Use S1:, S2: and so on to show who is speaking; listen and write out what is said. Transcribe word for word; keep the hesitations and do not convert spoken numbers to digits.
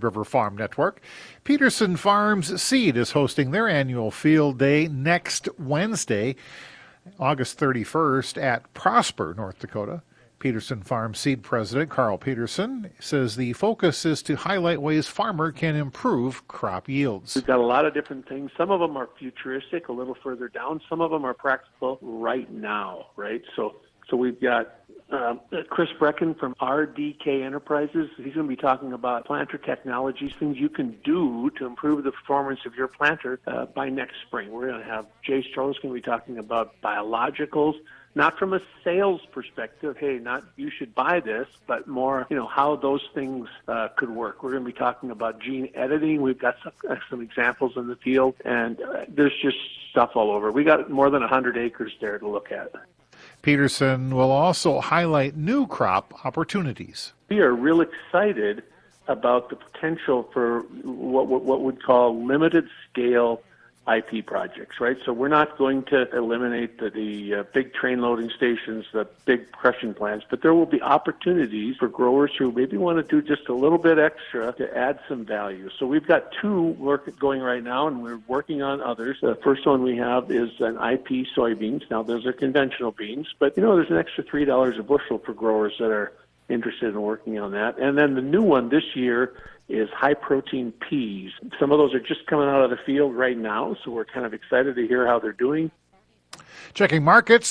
S1: Red River Farm Network. Peterson Farms Seed is hosting their annual field day next Wednesday, August thirty-first at Prosper, North Dakota. Peterson Farm Seed President Carl Peterson says the focus is to highlight ways farmer can improve crop yields.
S2: We've got a lot of different things. Some of them are futuristic, a little further down. Some of them are practical right now, right? So so we've got uh, Chris Brecken from R D K Enterprises. He's going to be talking about planter technologies, things you can do to improve the performance of your planter uh, by next spring. We're going to have Jay Strolls going to be talking about biologicals, not from a sales perspective, hey, not you should buy this, but more, you know, how those things uh, could work. We're going to be talking about gene editing. We've got some, uh, some examples in the field, and uh, there's just stuff all over. We got more than one hundred acres there to look at.
S1: Peterson will also highlight new crop opportunities.
S2: We are real excited about the potential for what what, what would call limited scale I P projects, right? So we're not going to eliminate the, the uh, big train loading stations, the big crushing plants, but there will be opportunities for growers who maybe want to do just a little bit extra to add some value. So we've got two work going right now, and we're working on others. The first one we have is an I P soybeans. Now, those are conventional beans, but, you know, there's an extra three dollars a bushel for growers that are interested in working on that. And then the new one this year is high-protein peas. Some of those are just coming out of the field right now, so we're kind of excited to hear how they're doing.
S1: Checking markets.